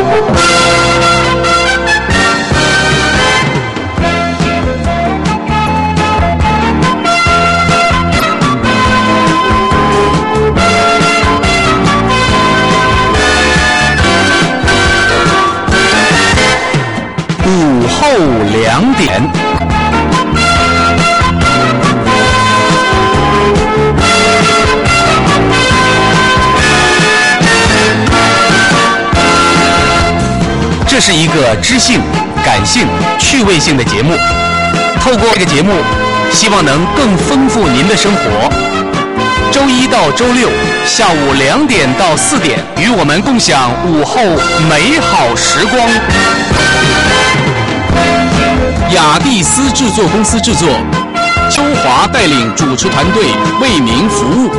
午后2点。这是一个知性、感性、趣味性的节目。透过这个节目，希望能更丰富您的生活。周一到周六下午2点到4点，与我们共享午后美好时光。雅蒂斯制作公司制作，秋华带领主持团队为您服务。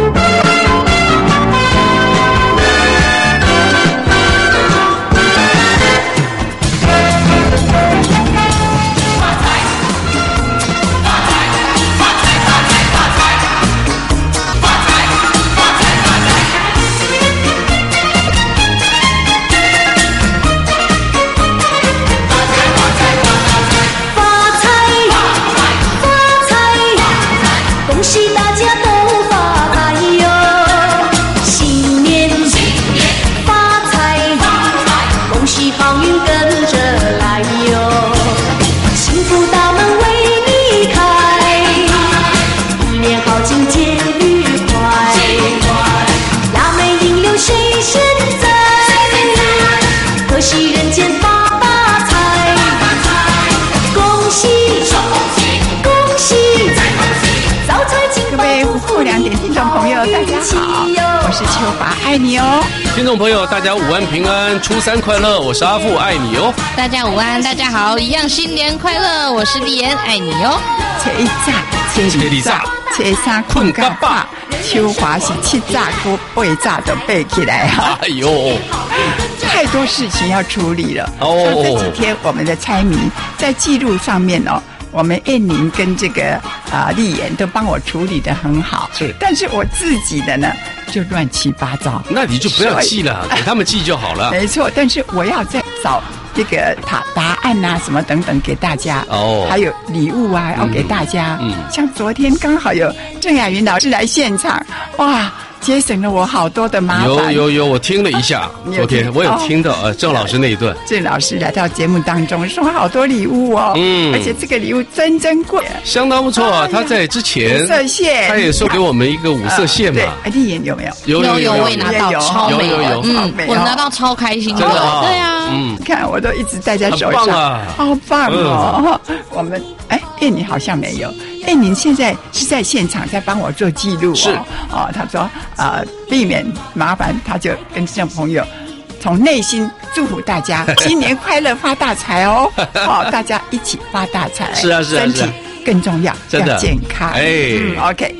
秋华爱你哦， 听众朋友大家午安平安，初三快乐，我是阿富爱你哦。 大家午安，大家好，一样新年快乐，我是丽妍爱你哦。 初一早，初二早，初三困到饱，秋华是7早和8早都背起来哈。 哎呦， 太多事情要处理了哦。这几天我们的猜谜在记录上面哦。我们燕宁跟这个丽妍都帮我处理得很好， 是， 但是我自己的呢就乱七八糟。 那你就不要记了，给他们记就好了。 没错，但是我要再找这个答案啊，什么等等给大家哦，还有礼物啊要给大家。像昨天刚好有郑雅云老师来现场，哇！节省了我好多的麻烦。 有，我听了一下，昨天我有听到郑老师那一段。 郑老师来到节目当中，送好多礼物哦，而且这个礼物真珍贵， 相当不错。他在之前五色线， 他也送给我们一个五色线嘛。 对，丽妍有没有？ 有，我也拿到，超美的，我拿到超开心的，对啊， 你看我都一直戴在手上，好棒哦。我们燕妮好像没有。燕宁现在是在现场在帮我做记录是他说避免麻烦，他就跟这朋友从内心祝福大家新年快乐发大财哦！大家一起发大财， 是啊， 身体更重要， 真的要健康。OK。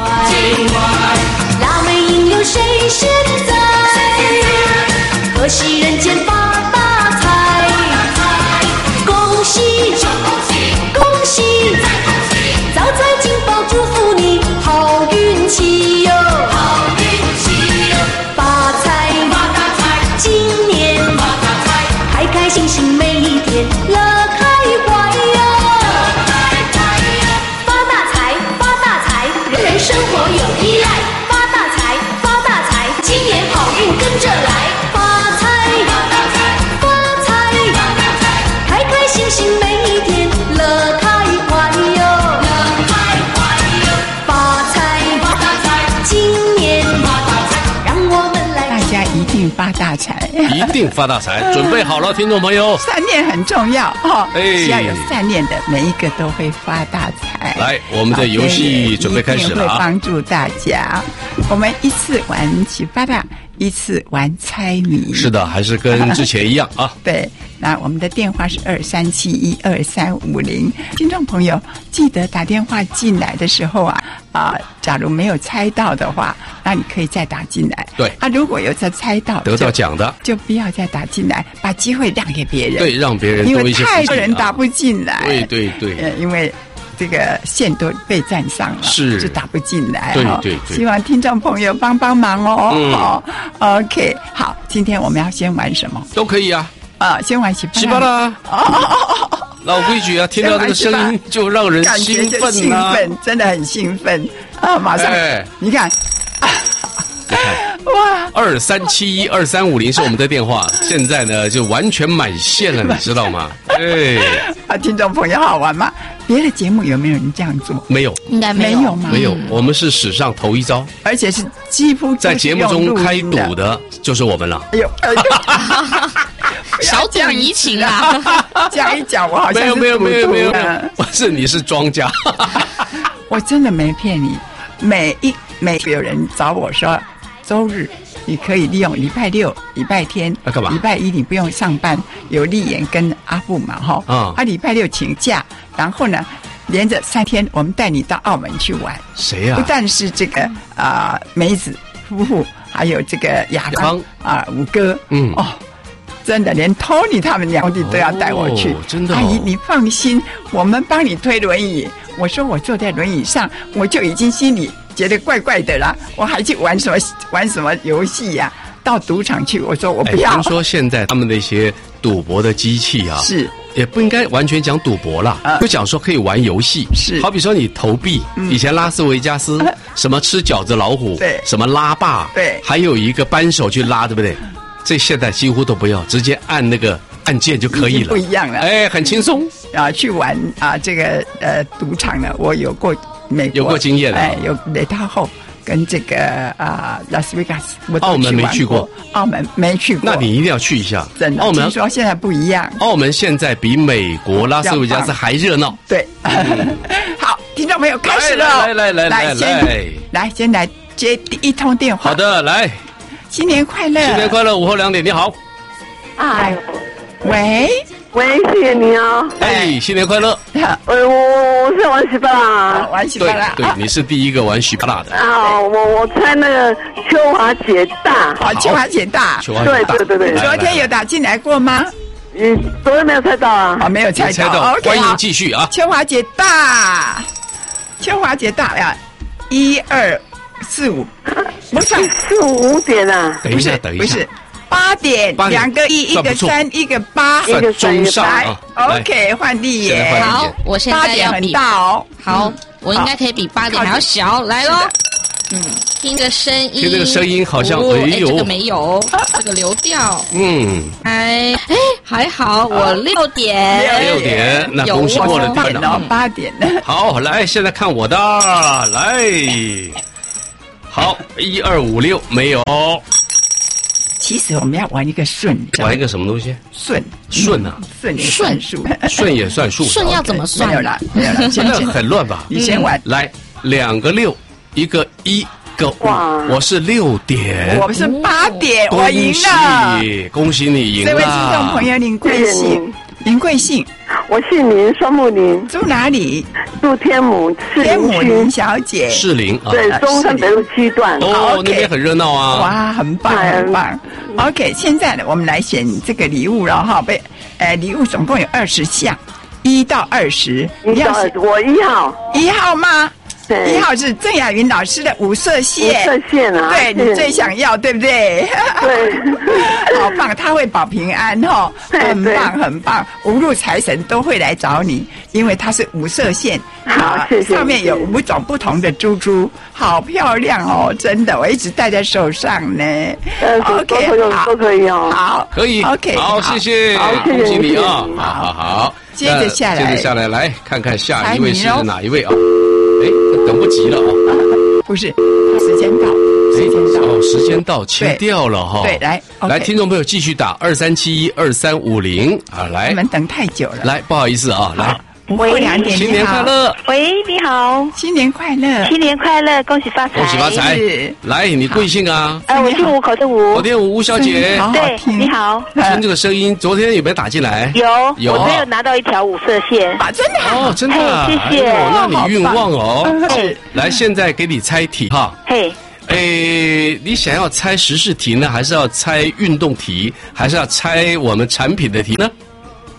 腊梅应有谁现在？可惜人间发大财，恭喜恭喜！早财进宝，祝福你好运气哟，好运气哟，发财发大财，今年发大财，开开心心每一天，乐开怀哟，乐开怀哟，发大财发大财，人人生活有依赖，发大财发大财，今年好运跟着来，发财发大财发财发大财，开开心心每一天，乐开怀哟。 一定发大财， 一定发大财！准备好了，听众朋友， 善念很重要哦。只要有善念的，每一个都会发大财。 来，我们的游戏准备开始了啊！ 会帮助大家。我们一次玩起发大，一次玩猜谜。 是的，还是跟之前一样啊。 对，那我们的电话是23712350。听众朋友，记得打电话进来的时候假如没有猜到的话，那你可以再打进来。 对， 如果有再猜到得到奖的， 就不要再打进来，把机会让给别人。 对，让别人多一些福气。 因为太多人打不进来。 对， 因为这个线都被占上了， 是就打不进来。 对， 希望听众朋友帮忙哦。OK， 好，今天我们要先玩什么？ 都可以啊。 先玩洗巴啦。老规矩啊，听到这个声音就让人兴奋啊， 真的很兴奋啊！马上，你看。 哇！23712350是我们的电话，现在呢就完全满线了，你知道吗？ 听众朋友好玩吗？别的节目有没有人这样做？ 没有， 应该没有吗？ 没有，我们是史上头一招， 而且是几乎在节目中开赌的，就是我们了。 哎呦！ 小赌怡情啊！ 讲一讲，我好像没有，不是，你是庄家。 我真的没骗你，每有人找我说，周日你可以利用礼拜六、礼拜天， 干嘛？ 礼拜一你不用上班，有丽妍跟阿布嘛，礼拜六请假，然后呢，连着3天，我们带你到澳门去玩。 谁呀？ 不但是这个梅子夫妇，还有这个亚芳五哥，真的，连 Tony 他们两弟都要带我去。 真的， 阿姨，你放心，我们帮你推轮椅。我说我坐在轮椅上，我就已经心里觉得怪怪的啦，我还去玩什么游戏呀？到赌场去，我说我不要。 听说现在他们那些赌博的机器啊， 是也不应该完全讲赌博啦，就讲说可以玩游戏， 是好比说你投币，以前拉斯维加斯什么吃饺子老虎， 对， 什么拉霸， 对， 还有一个扳手去拉，对不对？这现在几乎都不要，直接按那个按键就可以了， 不一样了， 很轻松去玩这个赌场呢，我有过美国有过经验了， 有雷塔后跟这个拉斯维加斯， 澳门没去过， 澳门没去过， 那你一定要去一下， 真的。澳门听说现在不一样， 澳门现在比美国拉斯维加斯还热闹。 对，好，听众朋友开始了，来，先来接第一通电话。 好的，来。 新年快乐！ 新年快乐！午后2点，你好。 喂， 谢谢你啊。 新年快乐！ 我是玩喜巴拉， 玩喜巴拉。 对，你是第一个玩喜巴拉的。 我猜那个秋华姐大。 秋华姐大。 对。 昨天有打进来过吗？ 昨天没有猜到啊。 没有猜到。 欢迎继续啊。 秋华姐大呀，1、2、4、5，不算 4、5点啊。 等一下， 不是8点，2个1，一个3，一个8， 算中上啊。 OK， 换丽妍。 好，我现在要比大好，我应该可以比8点还要小，来咯。听这个声音， 好像这个没有，这个流调。还好，我6点， 那恭喜过了队长。 8点。 好，来，现在看我的，来，好，1、2、5、6没有。 其实我们要玩一个顺， 玩一个什么东西？ 顺啊， 顺也算数， 顺也算数。 顺要怎么算？ 没有了， 现在很乱吧？ 你先玩。 来，2个6，一个1个5，我是6点， 我是8点，我赢了， 恭喜你赢了。 这位听众朋友，您贵姓？您贵姓？ 我姓林，双木林。 住哪里？ 住天母士林区。 林小姐。 士林啊。 对，中山北路7段。 那边很热闹啊。 哇，很棒，很棒。OK， 现在呢，我们来选这个礼物了哈。礼物总共有20项，1到20。 你要我1号。 1号吗？1号是郑雅云老师的五色线。 五色线啊。 对，你最想要，对不对？ 对。 好棒，他会保平安哦，很棒很棒，无路财神都会来找你，因为它是五色线。 好，谢谢。 上面有5种不同的珠珠，好漂亮哦，真的，我一直戴在手上呢。 OK， 都可以哦。 好， 可以。 OK， 好，谢谢，恭喜你啊！好。 接着下来，来看看下一位是哪一位啊？等不及了啊！ 不是，时间到。 时间到，切掉了哈。 对， 来，听众朋友继续打23712350啊！来， 你们等太久了。 来，不好意思啊，来。 喂，2点， 新年快乐！ 喂，你好， 新年快乐， 新年快乐，恭喜发财， 恭喜发财！来，你贵姓啊？ 我姓吴，口的吴， 口天吴小姐。 对，你好。 听这个声音，昨天有没有打进来？ 有，我昨天有拿到一条5色线。 真的？ 哦，真的。 谢谢。 那你运旺哦。来，现在给你猜题哈。你想要猜时事题呢，还是要猜运动题，还是要猜我们产品的题呢？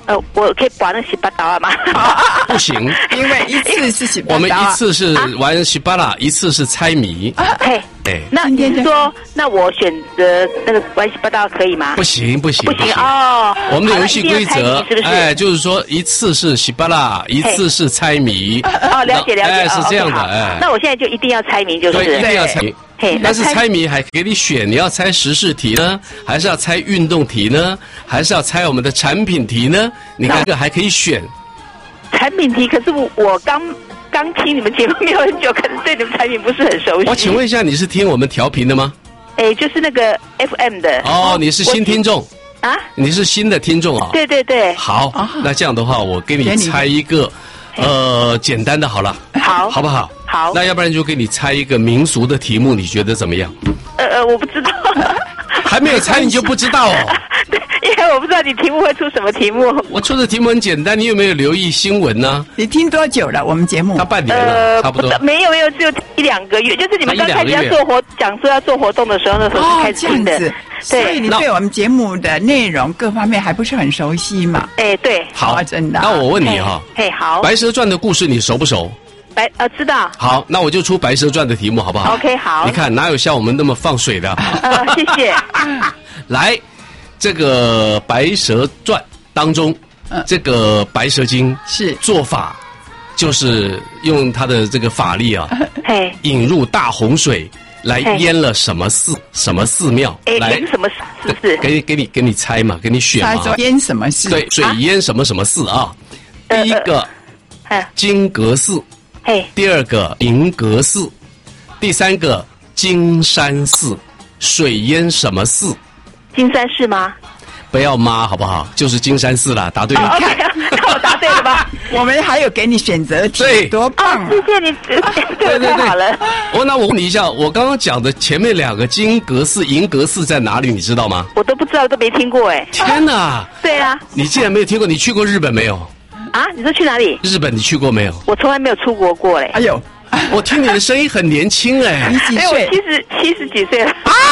我可以把那18刀吗？ 不行， 因为一次是18刀。 我们一次是玩18，一次是猜谜。 嘿，那你是说，那我选择那个玩18刀可以吗？ 不行哦。 我们的游戏规则是不是？ 就是说一次是18，一次是猜谜。 哦，了解。 是这样的。 那我现在就一定要猜谜，就是。 对，一定要猜谜。但是猜谜还给你选，你要猜时事题呢，还是要猜运动题呢，还是要猜我们的产品题呢？你看这个还可以选。 产品题，可是我刚听你们节目没有很久，可能对你们产品不是很熟悉。 我请问一下，你是听我们调频的吗？ 就是那个 FM 的。 哦，你是新听众啊？你是新的听众啊？ 对。 好，那这样的话，我给你猜一个，简单的好了，好不好？ 好， 那要不然就给你猜一个民俗的题目，你觉得怎么样？ 我不知道， 还没有猜你就不知道哦。 对，因为我不知道你题目会出什么题目。 我出的题目很简单，你有没有留意新闻呢？ 你听多久了？我们节目？ 他半年了，差不多。 没有，只有1-2个月，就是你们刚开始讲说要做活动的时候，那时候开始听的。 对，所以你对我们节目的内容各方面还不是很熟悉嘛？ 对。 好， 真的。 那我问你哈， 好， 《白蛇传》的故事你熟不熟？ 知道。 好，那我就出《白蛇传》的题目好不好 ？OK， 好。 你看哪有像我们那么放水的？ 谢谢。 来，这个《白蛇传》当中，这个白蛇精是做法，就是用他的这个法力啊，引入大洪水来淹了什么寺庙？ 淹什么寺？ 给你猜嘛，给你选嘛。 淹什么寺？ 对，水淹什么寺啊？第一个，金阁寺。第二个银阁寺，第三个金山寺，水淹什么寺？ 金山寺吗？ 不要妈好不好？就是金山寺啦，答对了。 看我答对了吧？ 我们还有给你选择题，对，多棒！ 谢谢你，对，太好了。 那我问你一下，我刚刚讲的前面2个金阁寺、银阁寺在哪里？你知道吗？ 我都不知道，都没听过天哪！ 对啊， 你竟然没有听过？你去过日本没有？ 你说去哪里？ 日本你去过没有？ 我从来没有出国过哎呦， 我听你的声音很年轻你几岁？ 我70几岁了。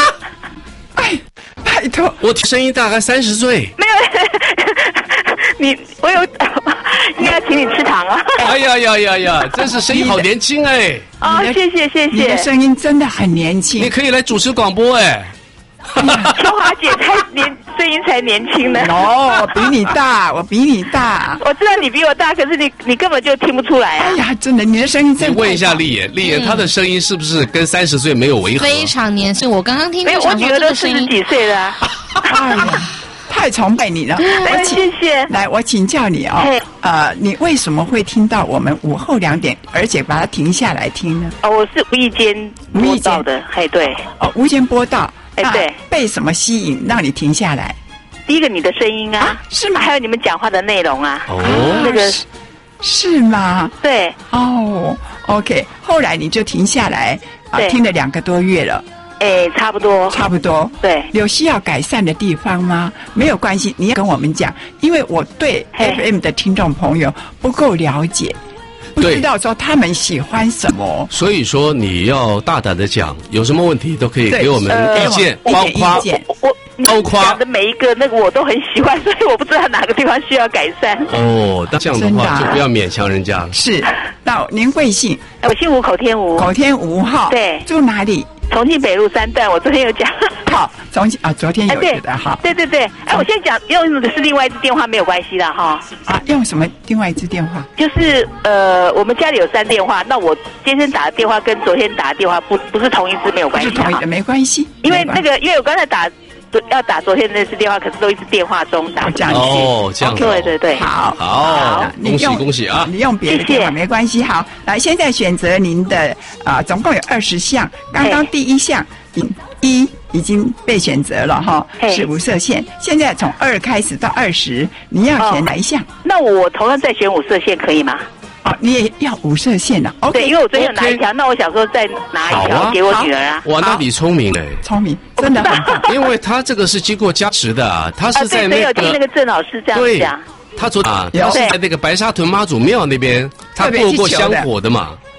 拜托， 我声音大概30岁。 没有，我有，应该请你吃糖啊。 哎呀，真是声音好年轻谢谢。 你的声音真的很年轻， 你可以来主持广播秋华姐声音才年轻呢。 我比你大。我知道你比我大，可是你根本就听不出来啊。 哎呀，真的，你的声音真的。 你问一下丽妍，她的声音是不是跟30岁没有违和？ 非常年轻，我刚刚听。 没有，我女儿都40几岁了。 哎呀，太崇拜你了。 谢谢。 来，我请教你你为什么会听到我们午后2点，而且把它停下来听呢？ 我是无意间播到的。对。 无意间播到。 对。 被什么吸引让你停下来？ 第一个你的声音是吗？ 还有你们讲话的内容那个是吗？ 对。 OK， 后来你就停下来听了2个多月了。 差不多。对。 有需要改善的地方吗？没有关系，你要跟我们讲，因为我对 FM 的听众朋友不够了解。不知道说他们喜欢什么， 所以说你要大胆的讲，有什么问题都可以给我们意见，包括讲的每一个那个我都很喜欢，所以我不知道哪个地方需要改善。 那这样的话就不要勉强人家了。 是，那您贵姓？ 我姓吴，口天吴。 口天吴哈。 对。 住哪里？ 重庆北路3段，我昨天有讲。 好，重庆昨天有的哈。 对。我现在讲用的是另外一支电话，没有关系的哈。 用什么另外一支电话？ 就是我们家里有3电话，那我今天打的电话跟昨天打的电话不是同一支，没有关系。 不是同一的，没关系。 因为我刚才要打昨天的那支电话，可是都一直电话中打。 这样子。这样子。 对。 好，恭喜啊！ 你用别的电话没关系。好，来，现在选择您的总共有20项，刚刚第1项1已经被选择了哈，是无色线。现在从2开始到20，你要选哪一项？ 那我同样再选无色线可以吗？ 你也要无色线的。 对，因为我昨天有拿一条，那我想说再拿一条给我女儿啊。 哇，那你聪明聪明，真的很棒。 因为他这个是经过加持的，他是在有听那个郑老师这样讲。 他他是在那个白沙屯妈祖庙那边，他过香火的嘛。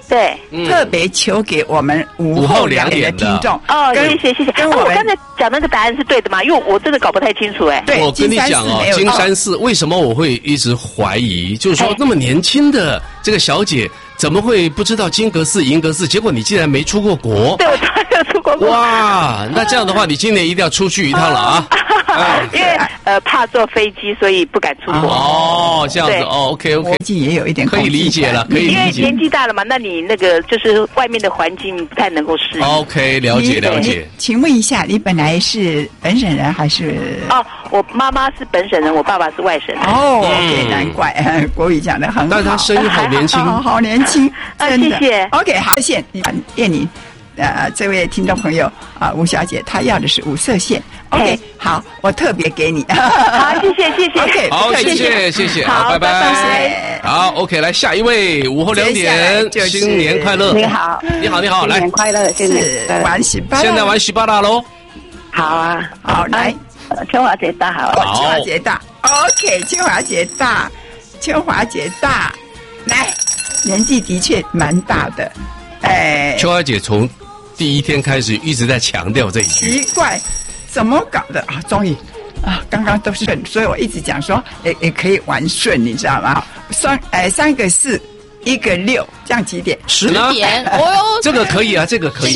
对， 特别求给我们午后2点的听众。 哦，谢谢。跟我刚才讲那个答案是对的吗？因为我真的搞不太清楚哎。 对， 我跟你讲哦，金山寺为什么我会一直怀疑？就是说那么年轻的这个小姐。怎么会不知道金阁寺、银阁寺？结果你竟然没出过国。 对，我从来没有出过国。 哇，那这样的话，你今年一定要出去一趟了啊！ 因为怕坐飞机，所以不敢出国。 哦，这样子哦 ，OK， 国际也有一点可以理解了，可以理解。 因为年纪大了嘛，那你那个就是外面的环境不太能够适应。 OK， 了解。 请问一下，你本来是本省人还是？ 哦，我妈妈是本省人，我爸爸是外省人。 哦，OK，难怪国语讲得很好。 但是他声音好年轻， 好年轻。 谢谢。 OK， 好，谢谢燕妮，这位听众朋友吴小姐，她要的是五色线。OK， 好，我特别给你。 好，谢谢。 OK， 好，谢谢，好，拜拜。好 ，OK， 来下一位，午后2点，新年快乐。 你好， 来， 新年快乐， 是玩洗巴， 现在玩洗巴啦喽。 好啊， 好来， 秋华姐大好， 秋华姐大 ，OK， 秋华姐大，来。年纪的确蛮大的， 秋华姐从第一天开始一直在强调这一句。 奇怪，怎么搞的啊？终于刚刚都是顺，所以我一直讲说，也可以玩顺，你知道吗？3个4，1个6，这样几点 ？10 点，哦哟， 这个可以啊，这个可以。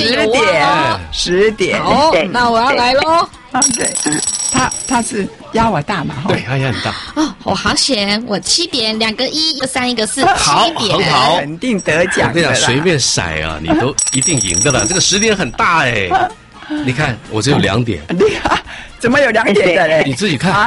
10点。 好，那我要来喽。 对，他是压我大嘛？ 对，他压很大。 哦，我好险，我7点，2个1，一个3，1个4， 好，很好， 肯定得奖。 我跟你讲，随便骰啊，你都一定赢的了。这个10点很大哎，你看我只有2点。 怎么有2点的嘞？ 你自己看。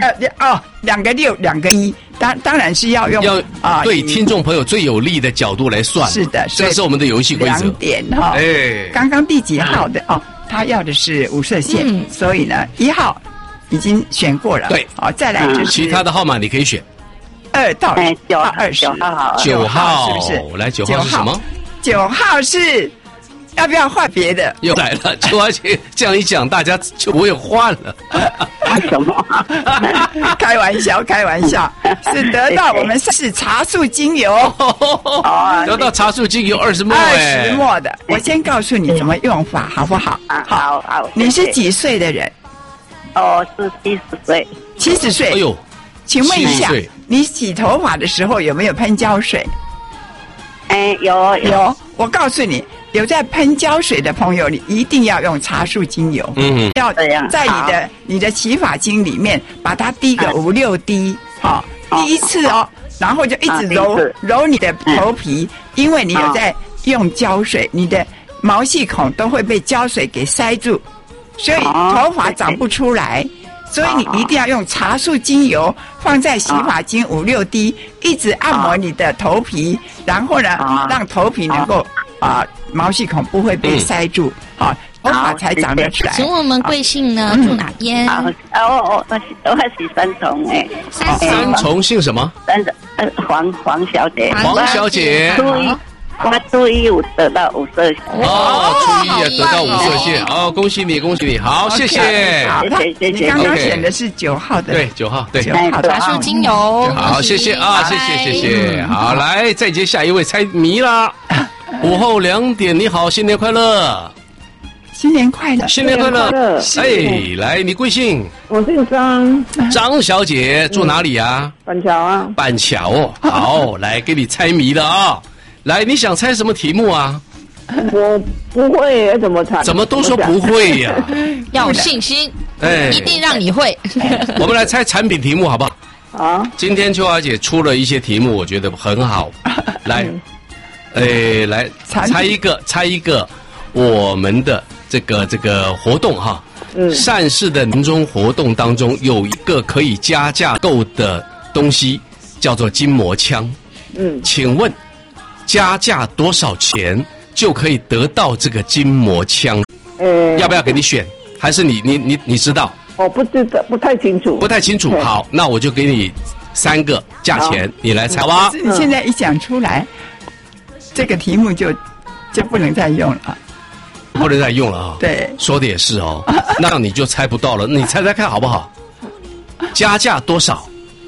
2个6，2个1，当然是要用对听众朋友最有利的角度来算。 是的， 这是我们的游戏规则。 2点哈。刚刚第几号的他要的是五色线，所以呢1号已经选过了。 对， 再来就是其他的号码你可以选。 2到 9号是不是？ 来9号是什么 ？9号是要不要换别的？ 又来了，秋华姐这样一讲，大家就不会换了。 什么？ 开玩笑，是得到我们是茶树精油。 得到茶树精油20末 ，20末的。我先告诉你怎么用法，好不好？ 好。 你是几岁的人？ 是70岁。 70岁。 哎呦， 请问一下，你洗头发的时候有没有喷胶水？ 有。 我告诉你，有在喷胶水的朋友，你一定要用茶树精油。要在你的洗发精里面把它滴个5、6滴，第一次然后就一直揉你的头皮，因为你有在用胶水，你的毛细孔都会被胶水给塞住，所以头发长不出来。所以你一定要用茶树精油放在洗发精5、6滴，一直按摩你的头皮，然后呢，让头皮能够毛细孔不会被塞住，头发才长得出来。 请问我们贵姓呢？住哪边？ 我是3重 3重姓什么？ 黄小姐。 黄小姐。 我初一有得到5色线。 初一也得到5色线。恭喜你，好，谢谢。 你刚刚选的是9号的。 对，9号，对。 9号茶树精油。 好，谢谢啊，谢谢。好，来再接下一位猜谜啦。午后2点，你好，新年快乐。 新年快乐。 来，你贵姓？ 我姓张。 张小姐住哪里啊？ 板桥啊。 板桥好，来给你猜谜了啊。来，你想猜什么题目啊？ 我不会，怎么猜？ 怎么都说不会呀？ 要有信心，一定让你会。 我们来猜产品题目好不好？今天秋华姐出了一些题目，我觉得很好。来，来猜一个我们的这个活动哈。善事的年终活动当中有一个可以加价购的东西，叫做筋膜枪。请问加价多少钱就可以得到这个筋膜枪？要不要给你选？还是你知道？ 我不知道，不太清楚。 好，那我就给你3个价钱，你来猜吧。 你现在一讲出来，这个题目就不能再用了。 不能再用了啊！ 对， 说的也是哦。那你就猜不到了，你猜猜看好不好？加价多少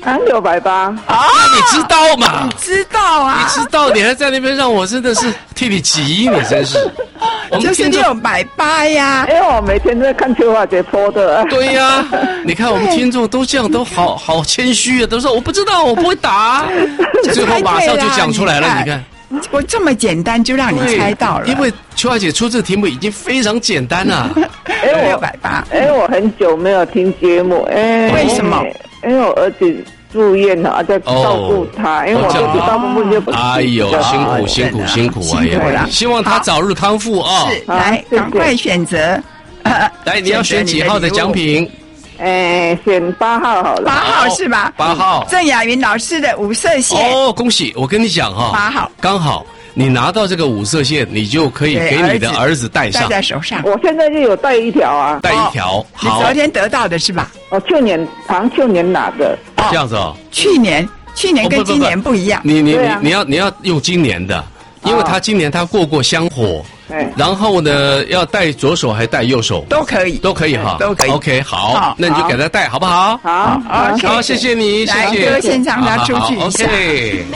680 啊！你知道吗？ 你知道啊？ 你知道，你还在那边让我真的是替你急，你真是。 就是680呀！ 因为我每天在看秋华姐播的。 对呀，你看我们听众都这样，都好谦虚啊，都说我不知道，我不会答，最后马上就讲出来了。你看， 我这么简单就让你猜到了， 因为秋华姐出这个题目已经非常简单了。 680， 我很久没有听节目， 为什么？ 因为我儿子住院了，在照顾他，因为我儿子大部分就不。 哎呦，辛苦啊！希望他早日康复啊！ 是，来，赶快选择。 来，你要选几号的奖品？ 选8号好了。 8号是吧 ？8号， 郑雅云老师的五色线。 哦，恭喜！我跟你讲哈 ，8号刚好。你拿到这个五色线，你就可以给你的儿子戴上， 戴在手上。 我现在就有戴一条啊， 戴一条。 你昨天得到的是吧？ 去年拿的。 这样子哦。 去年跟今年不一样。 你要用今年的，因为他今年他过香火，然后呢要戴左手还戴右手都可以哈， 都可以。 OK， 好，那你就给他戴好不好？ 好， 谢谢你，谢谢。 来，现场拿出去一下。 OK。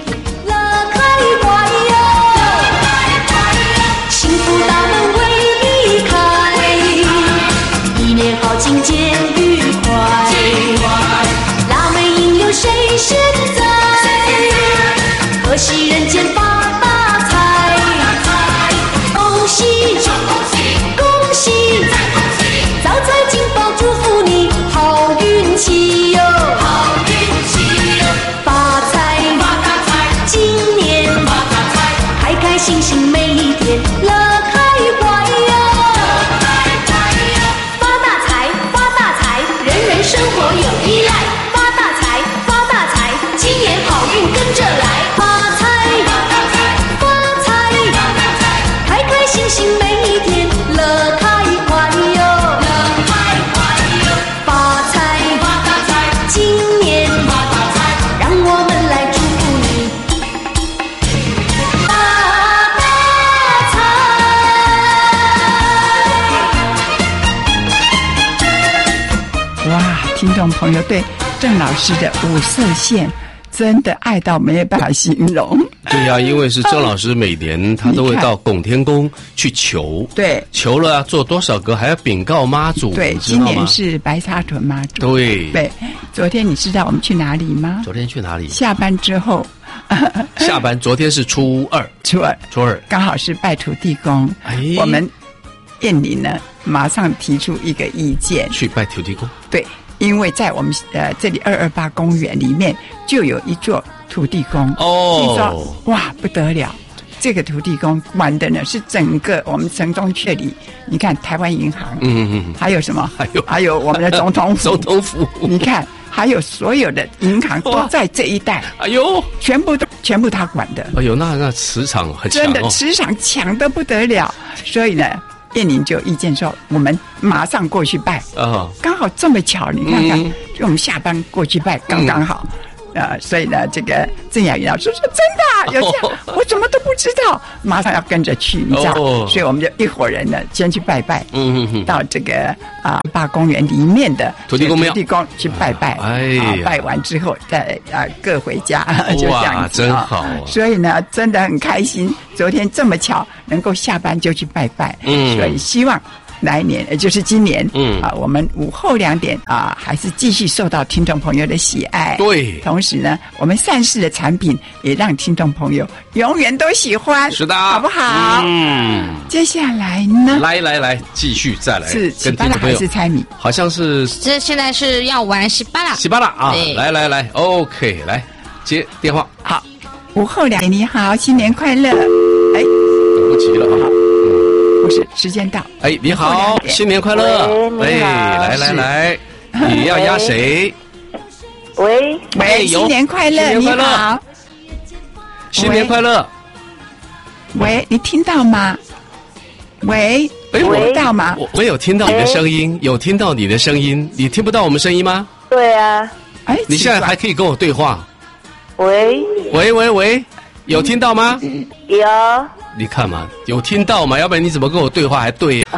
幸福大门为你开，一年好景渐愉快。腊梅应有谁现在？可惜人间发大财。恭喜恭喜，早财进宝祝福你好运气哟，好运气哟，发财今年开开心心每一天。生活有依赖，发大财，发大财，今年好运跟着来，发财，发财，开开心心每一天，乐开怀哟，乐开怀哟，发财，发大财，今年发大财，让我们来祝福你，发大财。哇！听众朋友对郑老师的五色线真的爱到没有办法形容。 对呀，因为是郑老师每年他都会到拱天宫去求， 对， 求了要做多少个，还要禀告妈祖。 对，今年是白沙屯妈祖。 对， 昨天你知道我们去哪里吗？ 昨天去哪里？ 下班之后。 下班，昨天是初二， 刚好是拜土地公。我们燕林呢，马上提出一个意见， 去拜土地公。 对。因为在我们这里228公园里面就有一座土地公哦，听说哇不得了，这个土地公管的呢是整个我们城中区里，你看台湾银行，还有什么？还有我们的总统府，你看还有所有的银行都在这一带， 哎呦， 全部他管的， 哎呦，那磁场很强， 真的磁场强得不得了，所以呢。燕宁就有意见说，我们马上过去拜刚好这么巧，你看看，就我们下班过去拜，刚刚好。所以呢，这个郑雅云老师说真的有这样，我怎么都不知道，马上要跟着去，你知道，所以我们就一伙人呢先去拜拜，到这个8公园里面的土地公庙， 土地公去拜拜，拜完之后再各回家，就这样子， 真好。 所以呢，真的很开心，昨天这么巧能够下班就去拜拜，所以希望。来年，也就是今年，我们午后2点还是继续受到听众朋友的喜爱。 对， 同时呢，我们善事的产品也让听众朋友永远都喜欢。 是的， 好不好？接下来呢？ 来，继续再来。 是喜巴拉还是猜谜？ 好像是。 这现在是要玩喜巴拉。 喜巴拉啊！来 ，OK， 来接电话。 好，午后2点，你好，新年快乐！ 等不及了啊！ 不是，时间到。 你好，新年快乐！来，你要压谁？ 喂， 新年快乐！你好， 新年快乐！ 喂，你听到吗？喂，听到吗？ 我有听到你的声音，有听到你的声音，你听不到我们声音吗？ 对啊。 你现在还可以跟我对话。 喂， 有听到吗？ 有。 你看嘛，有听到吗？要不然你怎么跟我对话还对呀？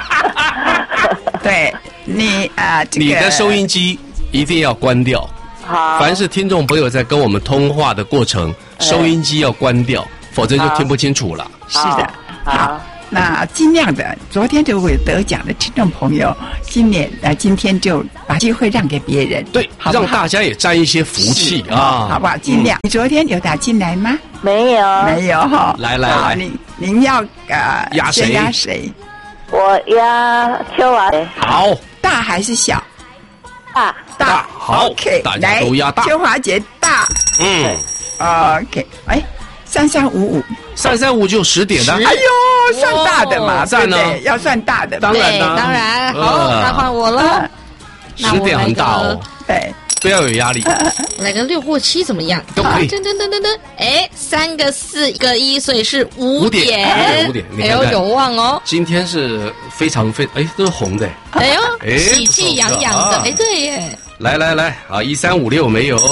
对你你的收音机一定要关掉。 好。 凡是听众朋友在跟我们通话的过程，收音机要关掉，否则就听不清楚了。 是的，好。那尽量的，昨天就会得奖的听众朋友，今天就把机会让给别人， 对， 好不好？ 让大家也沾一些福气啊， 好不好？尽量。你昨天有打进来吗？ 没有， 没有哈。 来， 您要压谁？ 压谁？ 我压秋华。 好， 大还是小？ 大，好 ，OK， 大家都压大。 秋华姐大，OK， 哎，3355 就10点的。 哎呦，算大的嘛， 赞呢， 要算大的， 当然啦， 当然，好，那换我了。 10点很大哦， 对， 不要有压力。 来个6或7怎么样？ 都可以。 噔，哎，3个4一个1，所以是5点。 5点， 哎呦，有望哦。 今天是非常都是红的。 哎呦，喜气洋洋的。哎，对耶。 来，啊，1356没有。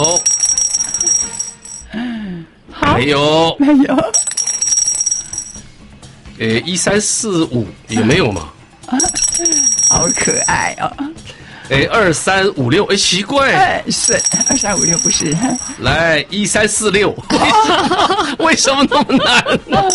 没有。1345也没有嘛。 好可爱哦。 2356，奇怪。 是2356不是。 来1346，为什么那么难？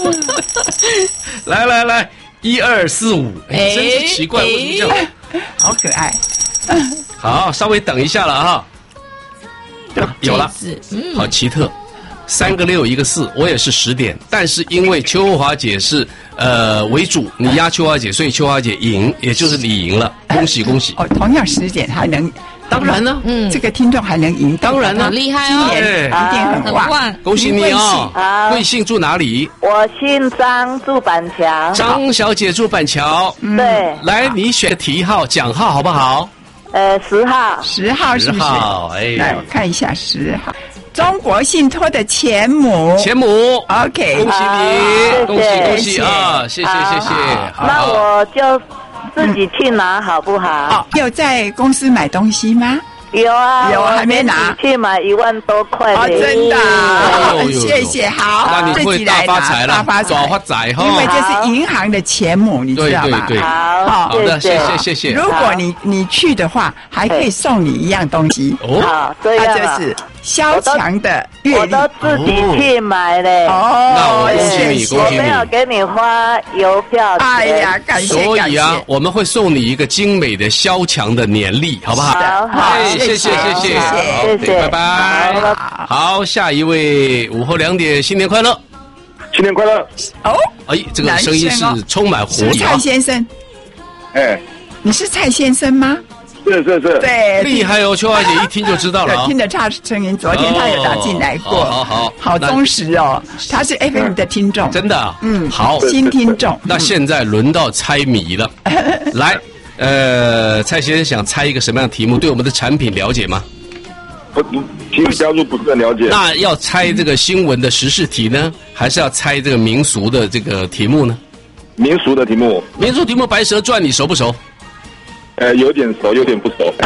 来1245，真是奇怪，为什么这样？ 好可爱。 好，稍微等一下了哈。有了，好奇特，3个6，1个4，我也是10点，但是因为秋华姐是为主，你压秋华姐，所以秋华姐赢，也就是你赢了，恭喜！ 哦，同样10点还能， 当然呢， 这个听众还能赢， 当然呢， 厉害哦， 今年一定很旺， 恭喜你啊！贵姓住哪里？ 我姓张，住板桥。 张小姐住板桥， 对， 来，你选题号、奖号好不好 ？10号 ，10号是不是？来，我看一下10号。中国信托的钱母，OK， 恭喜你，恭喜啊！谢谢。 那我就自己去拿好不好？ 有在公司买东西吗？ 有啊， 还没拿， 去买1万多块。 真的，谢谢。好， 那你会大发财了，大发财哈！ 因为这是银行的钱母，你知道吗？ 对，好的，谢谢。 如果你去的话，还可以送你一样东西。 好，这样就是萧强的月历， 我都自己去买嘞。 那我恭喜你， 我没有给你花邮票。 哎呀，感谢。 所以啊，我们会送你一个精美的萧强的年历，好不好？ 好， 谢谢，拜拜。好，下一位午后2点，新年快乐， 新年快乐。 哦， 这个声音是充满活力。 蔡先生，你是蔡先生吗？ 是， 对， 厉害哦！秋华姐一听就知道了， 听得差声音。昨天他有打进来过，好忠实哦。他是 FM 的听众， 真的，好， 新听众。 那现在轮到猜谜了，来，蔡先生想猜一个什么样的题目？对我们的产品了解吗？ 其实加入不是很了解。 那要猜这个新闻的时事题呢，还是要猜这个民俗的这个题目呢？ 民俗的题目， 《白蛇传》你熟不熟？ 有点熟，有点不熟。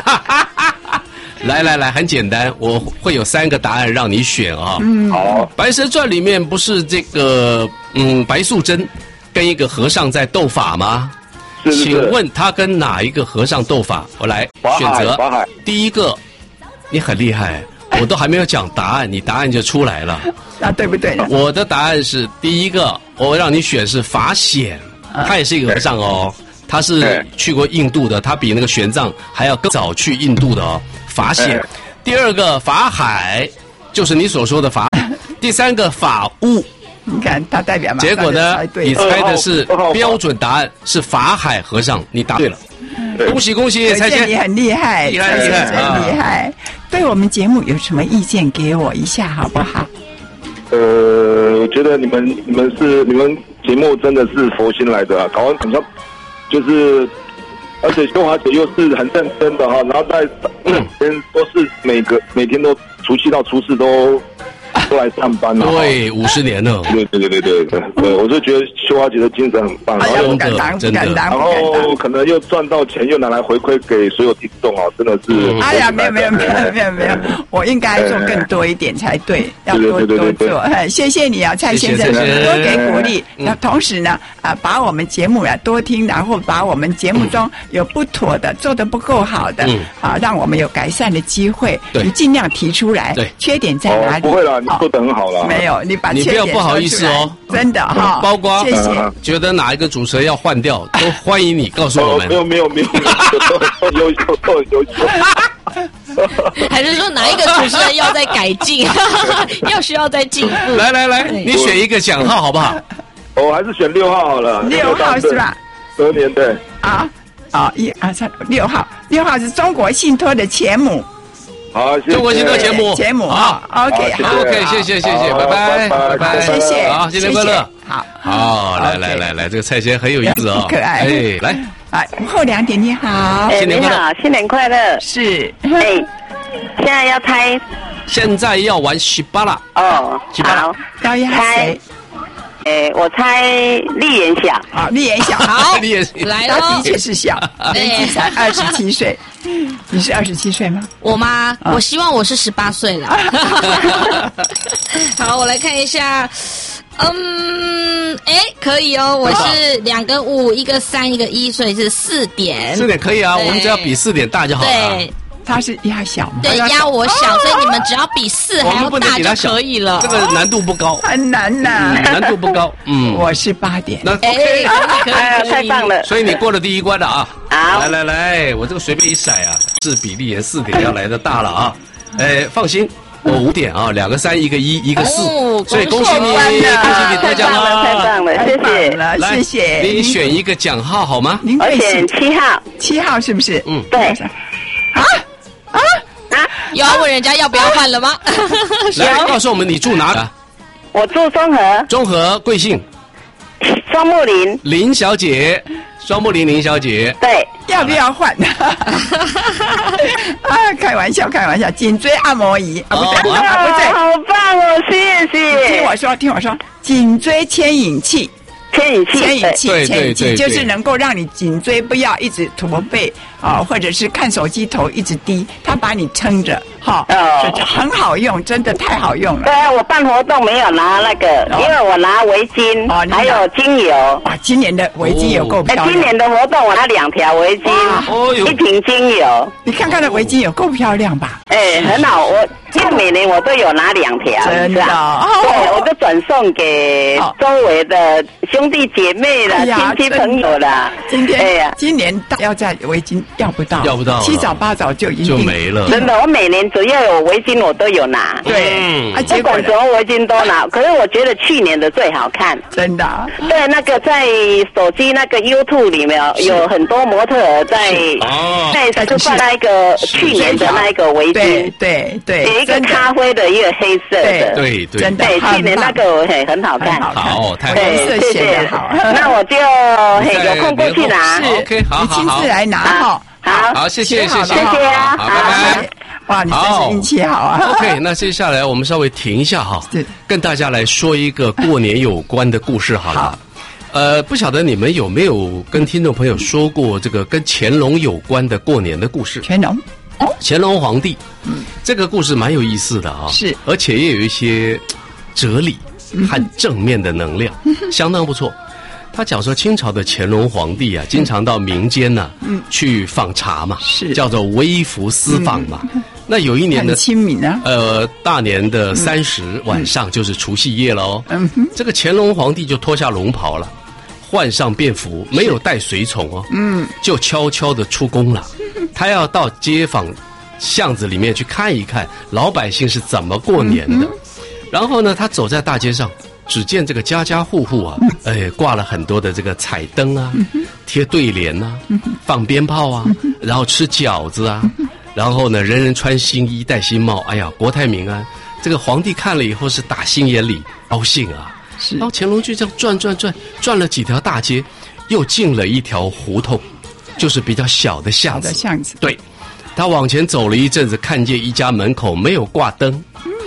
来，很简单，我会有3个答案让你选啊。 好， 《白蛇传》里面不是这个白素贞跟一个和尚在斗法吗？ 是。 请问他跟哪一个和尚斗法？我来选择。第一个，你很厉害，我都还没有讲答案，你答案就出来了。 对不对？ 我的答案是第一个，我让你选是法显，他也是一个和尚哦。他是去过印度的，他比那个玄奘还要更早去印度的哦。法显，第2个法海，就是你所说的法。第3个法悟， 你看他代表嘛？ 结果呢？你猜的是标准答案是法海和尚，你答对了，恭喜！蔡先生， 你很厉害， 厉害！ 对我们节目有什么意见给我一下好不好？ 我觉得你们节目真的是佛心来的，搞完很像。就是，而且秋华姐又是很认真的哈，然后在都是每天都除夕到初四都都来上班了。 对，50年了。 对，我就觉得秀华姐的精神很棒，然后真的， 然后可能又赚到钱，又拿来回馈给所有听众啊，真的是。 哎呀，没有，我应该做更多一点才对，要多做。谢谢你啊，蔡先生，多给鼓励。那同时呢，把我们节目多听，然后把我们节目中有不妥的、做得不够好的，让我们有改善的机会。你尽量提出来，缺点在哪里？ 不会啦，你做得很好啦。 没有，你把缺点你不要不好意思哦， 真的哈。 包括谢谢。 觉得哪一个主持人要换掉，都欢迎你告诉我们。 没有，都很优秀。 还是说哪一个主持人要再改进，需要再进步？ 来，你选一个奖号好不好？ 我还是选6号好了。 6号是吧 ？2年对。 1、2、3， 6号，6号是中国信托的钱母。 好，谢谢。 中国信托钱母好 ，OK， 谢谢，拜拜， 谢谢， 好，新年快乐。 好， 来，这个蔡先很有意思哦， 可爱。 来， 午后2点你好， 你好，新年快乐。 是， 现在要猜， 现在要玩18了。 哦，好， 要猜。 我猜丽妍小。 丽妍小， 好， 来了，的确是小，年纪才27岁。你是27岁吗？ 我吗？我希望我是18岁了。好，我来看一下。可以哦，我是2个5，一个3，一个1，所以是4点。 4点可以啊，我们只要比4点大就好了。 对。 他是压小吗？ 对，压我小，所以你们只要比4还要大就可以了。 这个难度不高， 很难呐， 难度不高。 我是8点。 那 OK， 可以，太棒了。 所以你过了第一关了啊！ 好， 来，我这个随便一骰啊，是比丽妍4点要来的大了啊！放心，我5点啊，2个3，一个1，一个4，所以恭喜你，得奖了， 太棒了， 谢谢。 你选一个奖号好吗？ 我选7号 ，7号是不是？ 对。 有要问人家要不要换了吗？ 来告诉我们你住哪里？ 我住中和贵姓？ 双木林林小姐，双木林林小姐。 对， 要不要换？开玩笑，颈椎按摩仪不对， 好棒哦，谢谢。 听我说，颈椎牵引器。牵引器就是能够让你颈椎不要一直驼背或者是看手机头一直低，它把你撑着很好用，真的太好用了。 对啊，我办活动没有拿那个，因为我拿围巾，还有精油。 今年的围巾有够漂亮。 今年的活动我拿2条围巾，1瓶精油。 你看看那围巾有够漂亮吧？ 很好，因为每年我都有拿2条， 真的。 对，我就转送给周围的兄弟姐妹啦、亲戚朋友啦。 今年要在围巾要不到，7早8早就已经没了。 真的，我每年只要有围巾我都有拿。 对， 不管什么围巾都拿。可是我觉得去年的最好看， 真的。 对，那个在手机那个 YouTube 里面有很多模特儿在就放那个去年的那一个围巾， 对， 有一个咖啡的，一个黑色的， 对， 真的。 去年那个很好看， 好，太好了， 谢谢。那我就有空过去拿。 OK， 好， 你亲自来拿哈。 好，谢谢啊， 好，拜拜。 哇，你真是运气好啊。 OK， 那接下来我们稍微停一下哈，跟大家来说一个过年有关的故事好了。不晓得你们有没有跟听众朋友说过这个跟乾隆有关的过年的故事？乾隆皇帝，这个故事蛮有意思的啊， 是， 而且也有一些哲理和正面的能量，相当不错。他讲说清朝的乾隆皇帝啊，经常到民间呢去访查嘛， 是叫做微服私访嘛。那有一年的亲民啊， 大年的30晚上就是除夕夜了哦。这个乾隆皇帝就脱下龙袍了，换上便服，没有带随从哦，就悄悄的出宫了。他要到街坊巷子里面去看一看老百姓是怎么过年的。然后呢，他走在大街上。只见这个家家户户啊，挂了很多的这个彩灯啊，贴对联啊，放鞭炮啊，然后吃饺子啊，然后呢，人人穿新衣戴新帽，哎呀，国泰民安。这个皇帝看了以后是打心眼里高兴啊。然后乾隆就这样转了几条大街，又进了一条胡同，就是比较小的巷子。对，他往前走了一阵子，看见一家门口没有挂灯。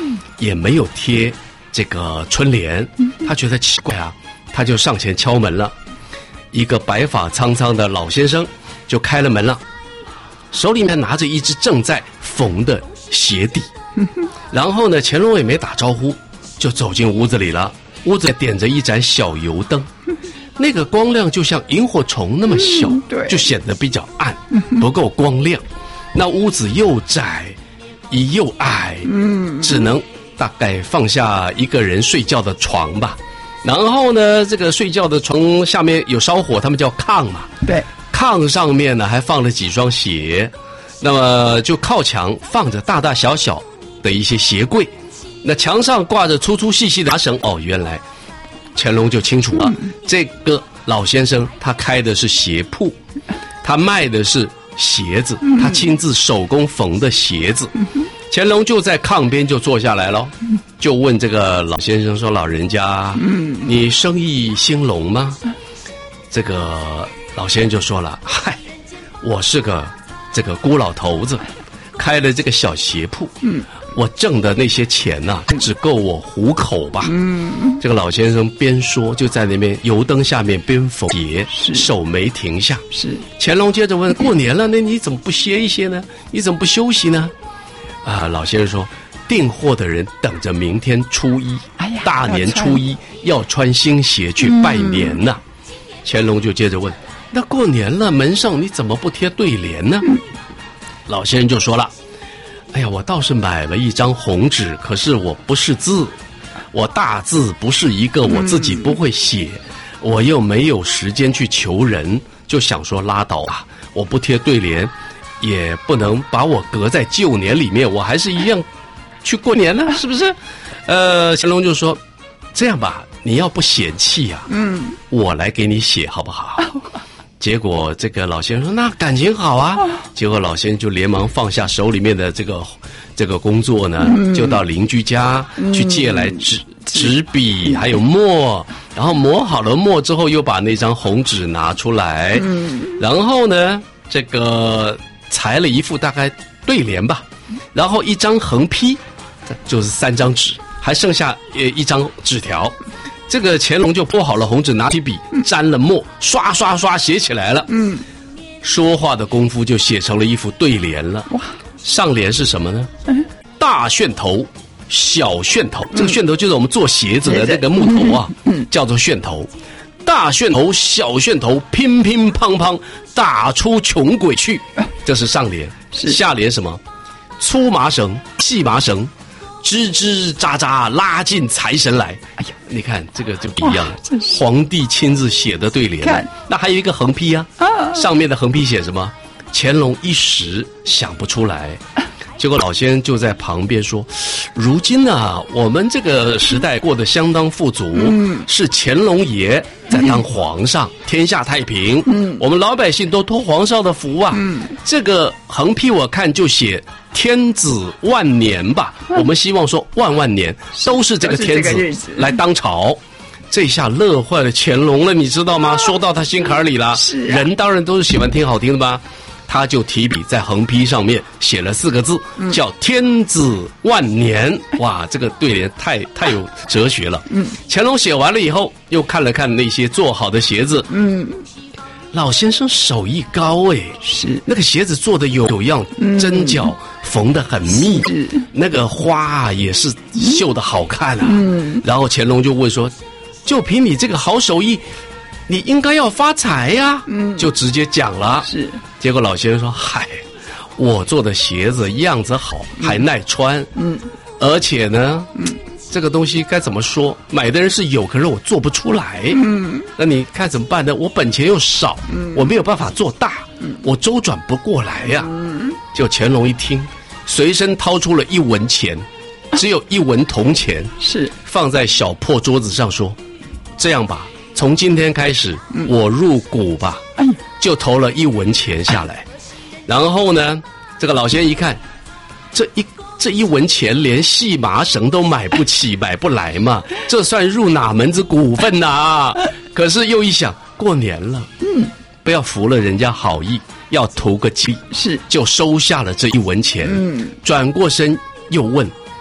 也没有贴这个春联，他觉得奇怪啊，他就上前敲门了。一个白发苍苍的老先生就开了门了，手里面拿着一只正在缝的鞋底。然后呢，乾隆也没打招呼，就走进屋子里了。屋子点着一盏小油灯，那个光亮就像萤火虫那么小，就显得比较暗，不够光亮。那屋子又窄又矮，只能大概放下一个人睡觉的床吧。然后呢，这个睡觉的床下面有烧火，他们叫炕嘛。 对， 炕上面呢还放了几双鞋，那么就靠墙放着大大小小的一些鞋柜。那墙上挂着粗粗细细的麻绳。哦，原来乾隆就清楚了，这个老先生他开的是鞋铺，他卖的是鞋子，他亲自手工缝的鞋子。乾隆就在炕边就坐下来了，就问这个老先生说：“老人家，你生意兴隆吗？”这个老先生就说了：“嗨，我是个这个孤老头子，开了这个小鞋铺，我挣的那些钱呐，只够我糊口吧。”这个老先生边说，就在那边油灯下面边缝鞋，手没停下。 是乾隆接着问：“过年了，那你怎么不歇一歇呢？你怎么不休息呢？”老先生说：“订货的人等着明天初一，大年初一要穿新鞋去拜年呢。乾隆就接着问：“那过年了，门上你怎么不贴对联呢？”老先生就说了：“哎呀，我倒是买了一张红纸，可是我不识字，我大字不是一个，我自己不会写，我又没有时间去求人，就想说拉倒吧，我不贴对联，也不能把我隔在旧年里面，我还是一样去过年呢，是不是？”乾隆就说：“这样吧，你要不嫌弃呀，我来给你写好不好？”结果这个老先生说：“那感情好啊。”结果老先生就连忙放下手里面的这个工作呢，就到邻居家去借来纸笔还有墨，然后磨好了墨之后，又把那张红纸拿出来，然后呢，这个裁了一副大概对联吧，然后一张横批，就是3张纸，还剩下一张纸条。这个乾隆就拨好了红纸，拿起笔沾了墨，刷刷刷写起来了。说话的功夫就写成了一副对联了。上联是什么呢？大楦头，小楦头。这个楦头就是我们做鞋子的那个木头啊，叫做楦头。大楦头，小楦头，乒乒乓乓，打出穷鬼去。这是上联。下联什么？粗麻绳，细麻绳，吱吱喳喳拉进财神来。哎呀，你看这个就不一样了，皇帝亲自写的对联。那还有一个横批啊，上面的横批写什么？乾隆一时想不出来。结果老先生就在旁边说：“如今啊，我们这个时代过得相当富足，是乾隆爷在当皇上，天下太平，我们老百姓都托皇上的福啊。这个横批我看就写天子万年吧，我们希望说万年都是这个天子来当朝。”这下乐坏了乾隆了，你知道吗？说到他心坎里了。人当然都是喜欢听好听的吧。他就提笔在横批上面写了4个字，叫天子万年。哇，这个对联太有哲学了。乾隆写完了以后，又看了看那些做好的鞋子。老先生手艺高哎，是那个鞋子做的有样，针脚缝得很密，那个花也是绣得好看啊。然后乾隆就问说：“就凭你这个好手艺，你应该要发财呀。”就直接讲了。结果老先生说：“嗨，我做的鞋子样子好，还耐穿，而且呢，这个东西该怎么说？买的人是有，可是我做不出来，那你看怎么办呢？我本钱又少，我没有办法做大，我周转不过来呀。”就乾隆一听，随身掏出了1文钱，只有1文铜钱，放在小破桌子上说：“这样吧，从今天开始，我入股吧。”就投了1文钱下来。然后呢，这个老先生一看，这一文钱连细麻绳都买不起，买不来嘛，这算入哪门子股份呐？可是又一想，过年了，不要服了人家好意，要图个吉，就收下了这1文钱。转过身又问：“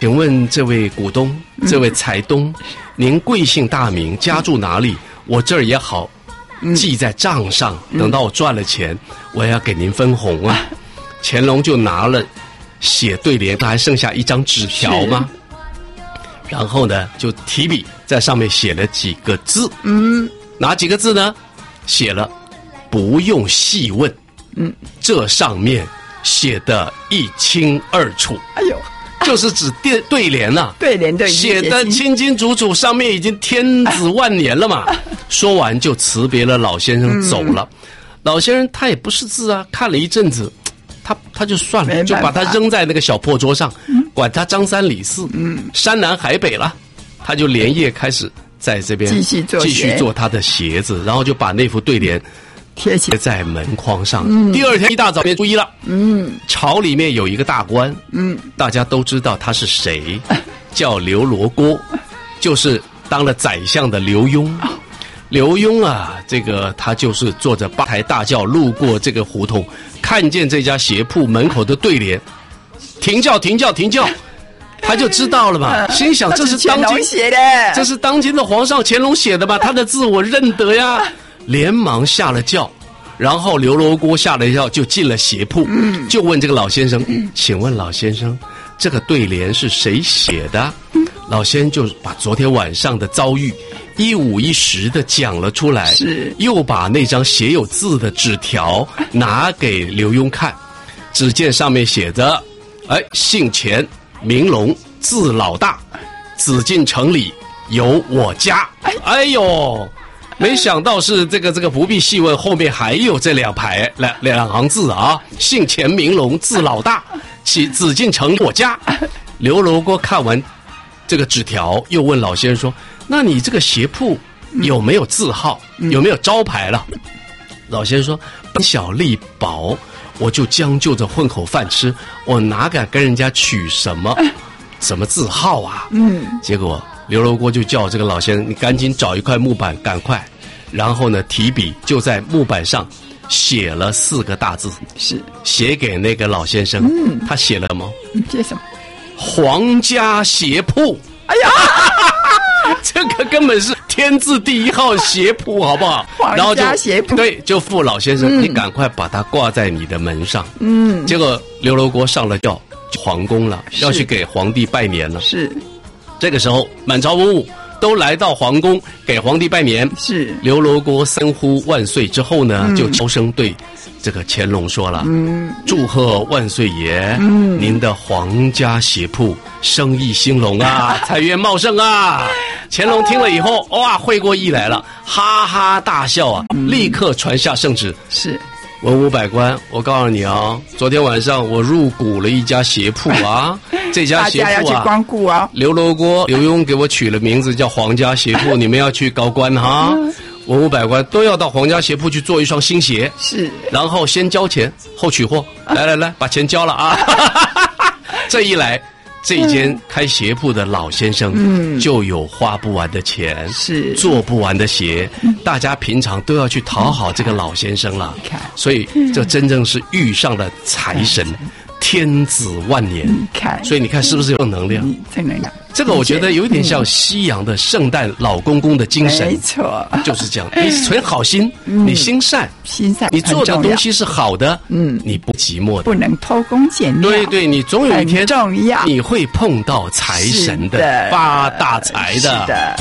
请问这位股东，这位财东，您贵姓大名，家住哪里？我这儿也好记在账上，等到我赚了钱，我也要给您分红啊。乾隆就拿了写对联，他还剩下一张纸条吗？然后呢，就提笔在上面写了几个字。哪几个字呢？写了不用细问。这上面写得一清二楚。哎呦，就是指对联呐。对联对写得清清楚楚，上面已经天子万年了嘛。说完就辞别了老先生走了。老先生他也不识字啊，看了一阵子。他就算了，就把它扔在那个小破桌上，管他张三李四，山南海北了。他就连夜开始在这边继续做他的鞋子，然后就把那副对联贴在门框上。第二天一大早便初一了，朝里面有一个大官，大家都知道他是谁，叫刘罗锅，就是当了宰相的刘墉。刘墉啊，这个他就是坐着八抬大轿路过这个胡同，看见这家鞋铺门口的对联，停轿停轿停轿，他就知道了嘛，心想这是当今写的，这是当今的皇上乾隆写的吧，他的字我认得呀，连忙下了轿。然后刘罗锅下了轿就进了鞋铺，就问这个老先生，请问老先生，这个对联是谁写的？老先生就把昨天晚上的遭遇一五一十的讲了出来，又把那张写有字的纸条拿给刘墉看，只见上面写着：姓钱，名龙，字老大，紫禁城里有我家。哎呦，没想到是这个不必细问，后面还有这两行字啊，姓钱名龙，字老大，紫禁城我家。刘罗锅看完这个纸条，又问老先生说：那你这个鞋铺有没有字号，有没有招牌了？老先生说：本小利薄，我就将就着混口饭吃，我哪敢跟人家取什么字号啊？结果刘罗锅就叫这个老先生，你赶紧找一块木板，赶快，然后呢提笔就在木板上写了4个大字，是写给那个老先生。他写了什么？写什么？皇家鞋铺。哎呀，这个根本是天字第一号鞋铺，好不好？然后就付老先生，你赶快把它挂在你的门上。结果刘罗锅上了轿，皇宫了，要去给皇帝拜年了。是，这个时候满朝文武都来到皇宫给皇帝拜年。是，刘罗锅3呼万岁之后呢，就悄声对这个乾隆说了：祝贺万岁爷，您的皇家鞋铺生意兴隆啊，财源茂盛啊。乾隆听了以后，哇，会过意来了，哈哈大笑啊，立刻传下圣旨。是，文武百官，我告诉你啊，昨天晚上我入股了一家鞋铺啊，这家鞋铺啊，大家要去光顾啊。刘罗锅刘墉给我取了名字叫皇家鞋铺，你们要去高官哈。文武百官都要到皇家鞋铺去做一双新鞋，是，然后先交钱后取货。来，把钱交了啊！这一来，这间开鞋铺的老先生就有花不完的钱，是做不完的鞋，大家平常都要去讨好这个老先生了，所以这真正是遇上了财神。天子万年，所以你看是不是有正能量？正能量，这个我觉得有一点像西洋的圣诞老公公的精神，没错，就是这样。你存好心，你心善，你做的东西是好的，你不寂寞的，不能偷工减料。对，你总有一天你会碰到财神的，发大财的。是的。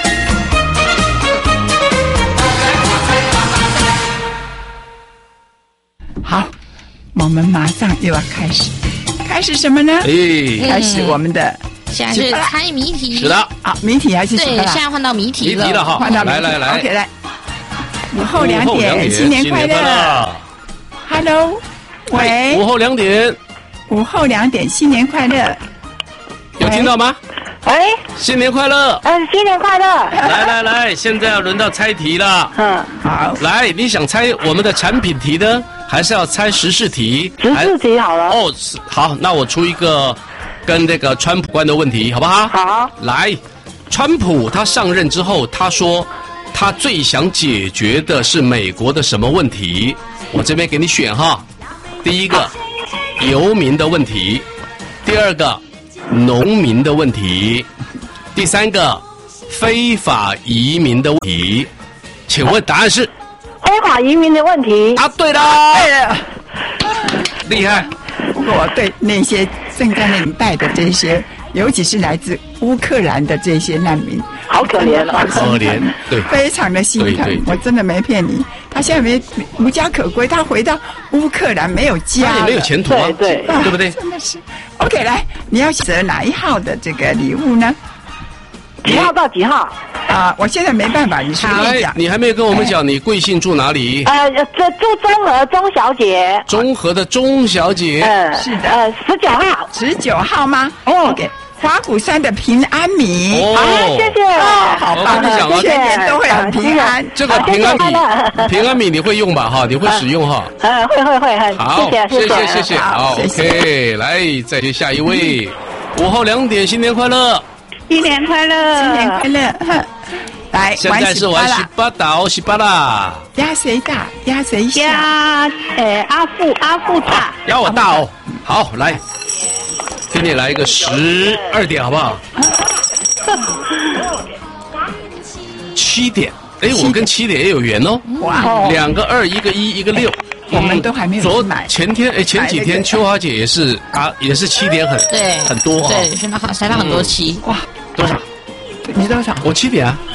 好。我们马上又要开始什么呢？开始我们的现在是猜谜题。 是的啊，谜题还是什么？ 对，现在换到谜题了。 谜题了哈， 换到来 OK 来。午后2点，新年快乐 ！Hello， 喂。 午后2点。 午后2点，新年快乐。 有听到吗？ 喂， 新年快乐！ 新年快乐！ 来，现在要轮到猜题了。 好， 来，你想猜我们的产品题呢，还是要猜时事题？ 时事题好了。 哦，好，那我出一个跟这个川普关的问题，好不好？ 好。 来，川普他上任之后，他说他最想解决的是美国的什么问题？我这边给你选哈。第一个，游民的问题；第二个， 农民的问题。第3个，非法移民的问题。请问答案是？ 非法移民的问题。 啊，对了， 对了， 厉害。 我对那些正在那里带的这些，尤其是来自乌克兰的这些难民， 好可怜哦， 可怜，对， 非常的心疼。 对， 我真的没骗你，他现在无家可归，他回到乌克兰没有家， 他也没有前途啊， 对不对？ 真的是。OK， 来，你要选择哪一号的这个礼物呢？ 几号到几号？ 我现在没办法，你随便讲。 你还没有跟我们讲你贵姓住哪里？ 这住中和钟小姐。 中和的钟小姐。 是的 ，19号。 19号吗？OK。花鼓山的平安米。 谢谢。 好棒！天天都会很平安。 这个平安米你会用吧？哈，你会使用哈？ 会。 好，谢谢。好 ，OK， 来，再接下一位。午后2点，新年快乐！ 新年快乐！ 新年快乐！来， 现在是玩18打18啦。 压谁大？压谁小？ 阿富大。 压我大哦。好，来，给你来一个12点好不好？7点，我跟7点也有缘哦。 哇 ，2个2，1个1，1个6。 我们都还没有买。 前几天秋华姐也是7点很多啊。 对，塞到很多7。 哇， 多少？ 你多少？ 我7点啊。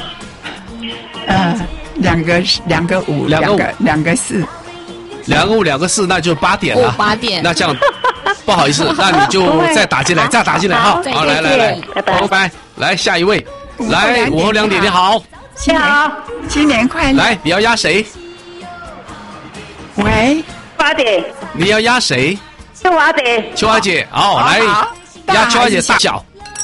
两个5，两个4。2个 5，2个4，那就8点了。 8点。 那这样，不好意思，那你就再打进来哈。好，来，拜拜。来下一位，来午后2点，你好。 你好， 新年快乐。 来，你要压谁？ 喂 ，8点。 你要压谁？ 秋华姐。 秋华姐，来压秋华姐大小。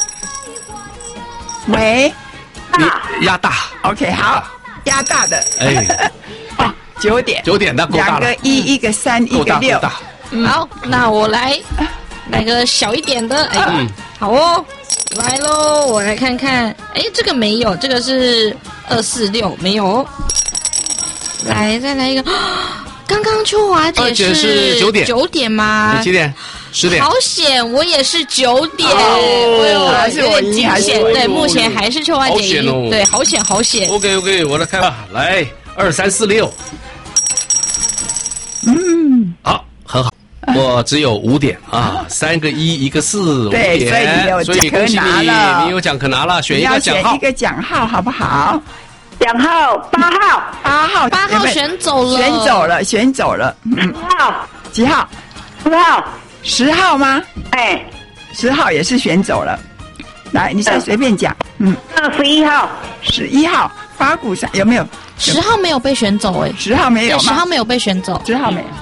喂， 你压大。 OK， 好，压大的。9点。 9点的够大了。 2个1，1个3，1个6。 好，那我来个小一点的。好哦，来喽，我来看看。这个没有，这个是246，没有。来，再来一个。刚刚秋华姐是9点吗？ 你几点？10点。 好险，我也是9点。有点惊险。对，目前还是秋华姐赢。对，好险。 OK， 我来开吧。来，2、3、4、6。好，很好。我只有5点啊，3个1，1个4，5点。所以恭喜你有奖可拿了。选一个奖号。 选一个奖号好不好？ 奖号 8号选走了。 选走了。几号 ？10号。 10号吗？10号也是选走了。来，你先随便讲。 11号。 11号，花鼓山有没有 ？10号没有被选走 10号没有吗 ？10号没有被选走。 10号没有。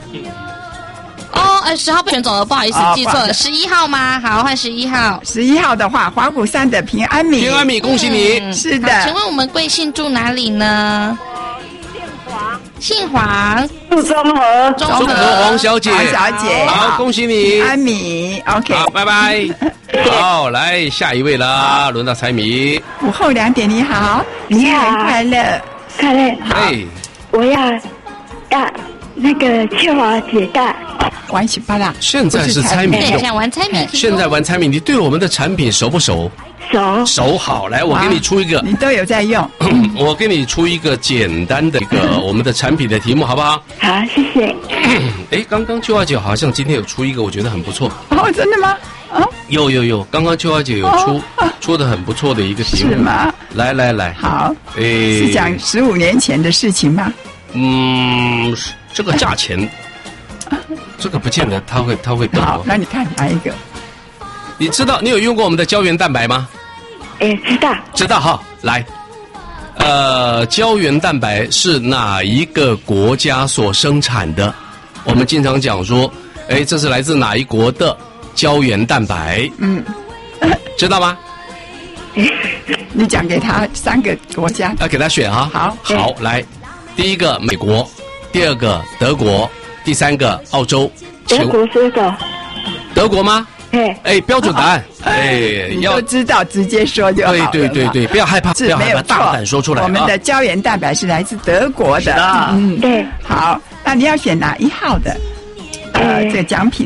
10号被选走了，不好意思，记错了。11号吗？好，换11号。 11号的话，花鼓山的平安米。 恭喜你。 是的。 请问我们贵姓住哪里呢？姓黄。 住中和。 中和黄小姐。好，恭喜你。 平安米 ，OK。 好，拜拜。好，来下一位啦，轮到猜谜。 午后2点，你好，新年快乐。 快乐。我要那个秋华姐的。 玩18啦！ 现在是猜谜， 想玩猜谜。 现在玩猜谜，你对我们的产品熟不熟？熟。好，来，我给你出一个。 你都有在用。 我给你出一个简单的一个我们的产品的题目，好不好？ 好，谢谢。 刚刚秋华姐好像今天有出一个，我觉得很不错。 真的吗？ 有，刚刚秋华姐有出的很不错的一个题目。 是吗？ 来。 好。是讲15年前的事情吗？ 这个价钱。这个不见得他会懂。 好，那你看哪一个？ 你知道你有用过我们的胶原蛋白吗？知道哈。来，胶原蛋白是哪一个国家所生产的？我们经常讲说，这是来自哪一国的胶原蛋白？知道吗？ 你讲给他3个国家， 要给他选哈。好，来，第一个美国，第二个德国。第3个澳洲。 德国是的。 德国吗？标准答案。 你都知道，直接说就好了。 对，不要害怕，大胆说出来。 我们的胶原蛋白是来自德国的。 对。 好，那你要选哪1号的？这个奖品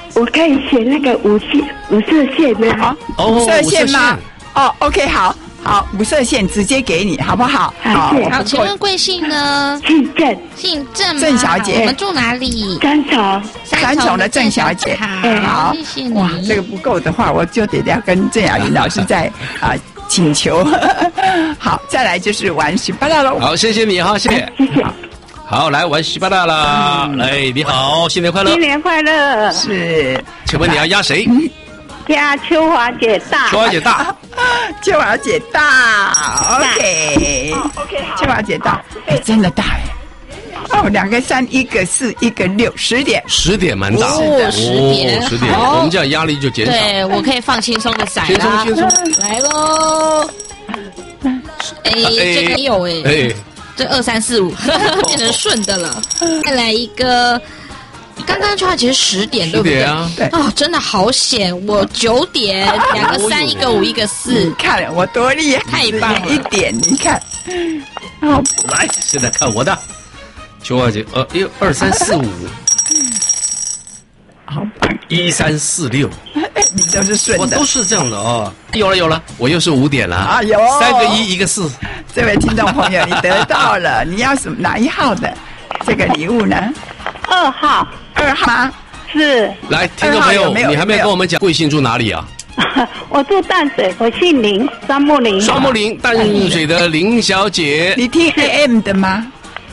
我可以选那个五色线吗？ 五色线吗？哦 ，OK， 好，五色线直接给你，好不好？ 好， 请问贵姓呢？姓郑， 郑小姐， 我们住哪里？ 三重的郑小姐。好， 谢谢你。 哇，这个不够的话，我就得要跟郑雅云老师再请求。好，再来就是玩十八大喽。 好，谢谢你哈，谢谢。好，来玩十八大啦！哎，你好，新年快乐！ 新年快乐！ 是， 请问你要压谁？ 压秋华姐大。 秋华姐大。 秋华姐大 ，OK， 好，秋华姐大，真的大哎。2个3，1个4，1个6，10点 ，10点蛮大哦，10点， 我们这样压力就减少。 对，我可以放轻松的骰啦，轻松， 来喽！这个有这2、3、4、5变成顺的了。再来一个，刚刚秋华姐是10点，对不对？ 对。 哦，真的好险！我9点，2个3，1个5，1个4。 你看我多厉害， 太棒了 ！1点，你看。 好，来，现在看我的。秋华姐，2、3、4、5， 好棒 ！1、3、4、6， 你都是顺的， 我都是这样的哦。有了，我又是5点了啊！有 3个1，1个4。 这位听众朋友，你得到了，你要什么哪一号的这个礼物呢 ？2号 ，2号吗？ 是。 来，听众朋友，你还没有跟我们讲贵姓住哪里啊？ 我住淡水，我姓林，双木林。 双木林，淡水的林小姐。 你听 AM 的吗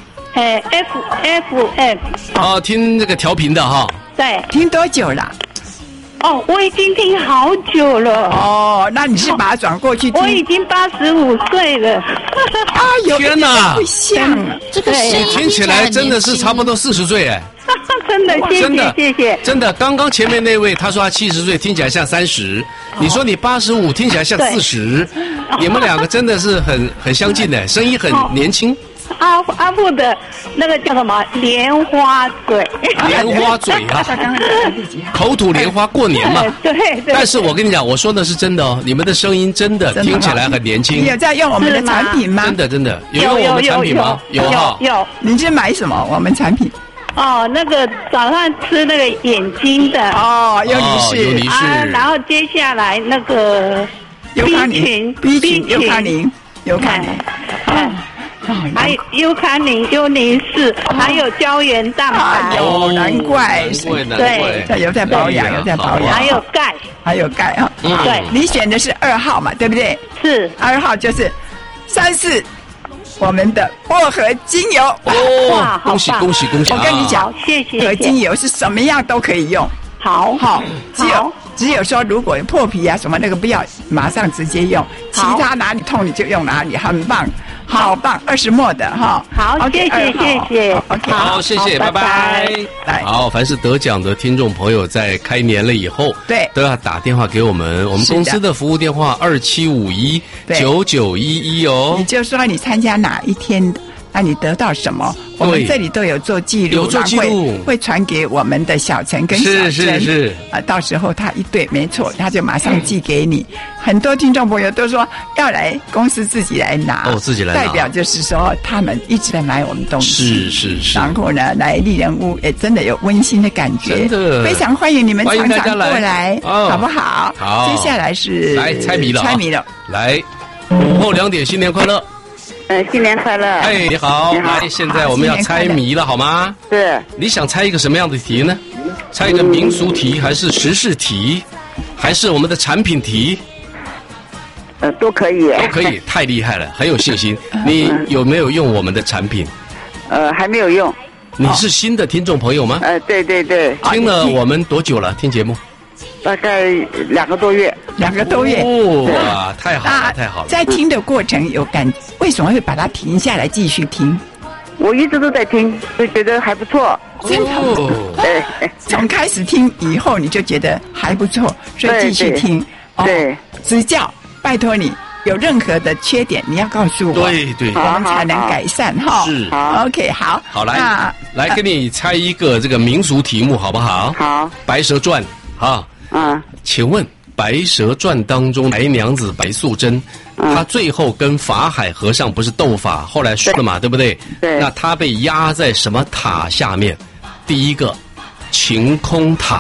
？FM。 哦，听这个调频的哈。 对。 听多久了？ 哦，我已经听好久了。 哦，那你是把它转过去听？ 我已经85岁了。 天哪！ 不像这个声音听起来真的是差不多40岁哎。 真的，谢谢。 真的，刚刚前面那位他说他70岁，听起来像30。你说你85，听起来像40。你们两个真的是很相近的，声音很年轻。 阿布的那个叫什么莲花嘴？ 莲花嘴啊！口吐莲花，过年嘛。 对。 但是我跟你讲，我说的是真的哦，你们的声音真的听起来很年轻。 你有在用我们的产品吗？ 真的，有用我们产品吗？ 有。 你是买什么？我们产品？ 哦，那个早上吃那个眼睛的哦，优尼士啊，然后接下来那个 B 群优康宁， 还有优康宁、优尼士，还有胶原蛋白。 哦，难怪， 对， 有在保养，还有钙啊。 对， 你选的是2号嘛，对不对？ 是 2号就是34。我们的薄荷精油哇，恭喜！ 我跟你讲， 谢谢。 薄荷精油是什么样都可以用， 好， 只有说如果有破皮啊什么那个不要马上直接用，其他哪里痛你就用哪里，很棒，好棒，20末的哈。 好，谢谢。 OK， 好，谢谢，拜拜。来，好，凡是得奖的听众朋友在开年了以后， 对， 都要打电话给我们公司的服务电话27519911哦。 你就说你参加哪一天的。那你得到什么？我们这里都有做记录，会传给我们的小陈跟小珍。 是到时候他一对没错，他就马上寄给你。很多听众朋友都说要来公司自己来拿， 自己来拿， 代表就是说他们一直在买我们东西。 是。 然后呢，来丽人屋也真的有温馨的感觉， 真的非常欢迎你们常常过来，好不好？ 好， 接下来是来猜谜了，来，午后2点，新年快乐。 新年快乐！ 哎，你好，来，现在我们要猜谜了，好吗？ 是。 你想猜一个什么样的题呢？猜一个民俗题，还是时事题，还是我们的产品题？ 都可以。 都可以，太厉害了，很有信心。你有没有用我们的产品？ 还没有用。 你是新的听众朋友吗？ 对。 听了我们多久了？听节目？ 大概2个多月。 2个多月。 哇，太好了，太好了！ 在听的过程有感，为什么会把它停下来继续听？ 我一直都在听，就觉得还不错。 真的。对，从开始听以后你就觉得还不错，所以继续听。 对， 指教，拜托你。有任何的缺点，你要告诉我， 对， 我们才能改善哈。 是 ，OK， 好， 来跟你猜一个这个民俗题目，好不好？ 好， 《白蛇传》啊，请问《白蛇传》当中白娘子白素贞，她最后跟法海和尚不是斗法，后来输了嘛，对不对？ 对。 那她被压在什么塔下面？第一个晴空塔，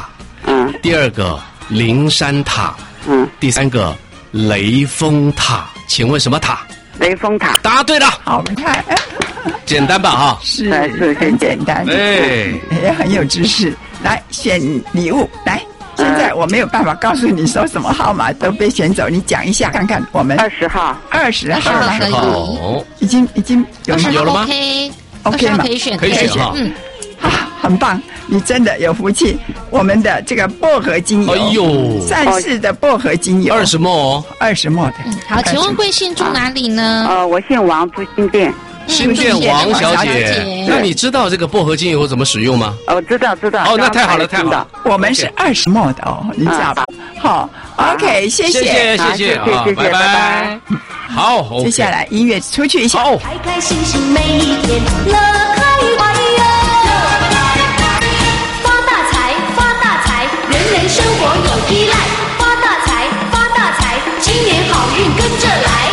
第二个灵山塔，第三个雷峰塔。请问什么塔？ 雷峰塔。 答对了， 好看， 简单吧哈？ 是很简单，也很有知识。来选礼物，来。现在我没有办法告诉你说什么号码都被选走，你讲一下看看。我们 20号 ，20号好， 已经有了吗 ？OK 吗？ 可以选哈。 很棒，你真的有福气。我们的这个薄荷精油，善事的薄荷精油 ，20ml ，20ml的。 好，请问贵姓住哪里呢？ 我姓王，住新店。 新店王小姐，那你知道这个薄荷精油怎么使用吗？ 我知道。 哦，那太好了，太好了。 我们是20ml的哦，你知道吧？好 ，OK， 谢谢， 拜拜。好， 接下来音乐出去一下。 好，开开心心每一天，乐开怀哟。发大财，发大财，人人生活有依赖。发大财，发大财，今年好运跟着来。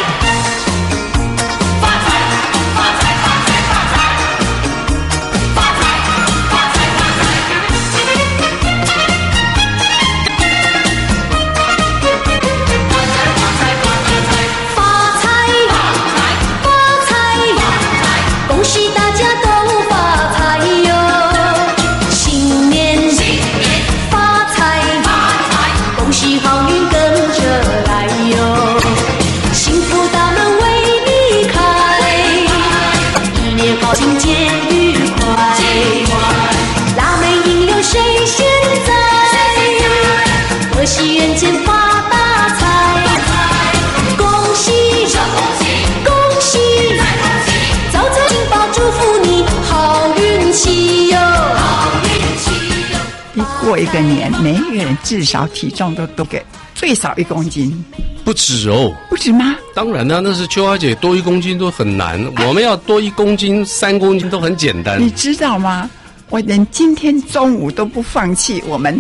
过一个年，每一个人至少体重都给最少1公斤， 不止哦， 不止吗？ 当然了，那是秋华姐多1公斤都很难，我们要多1公斤、3公斤都很简单。 你知道吗？我连今天中午都不放弃我们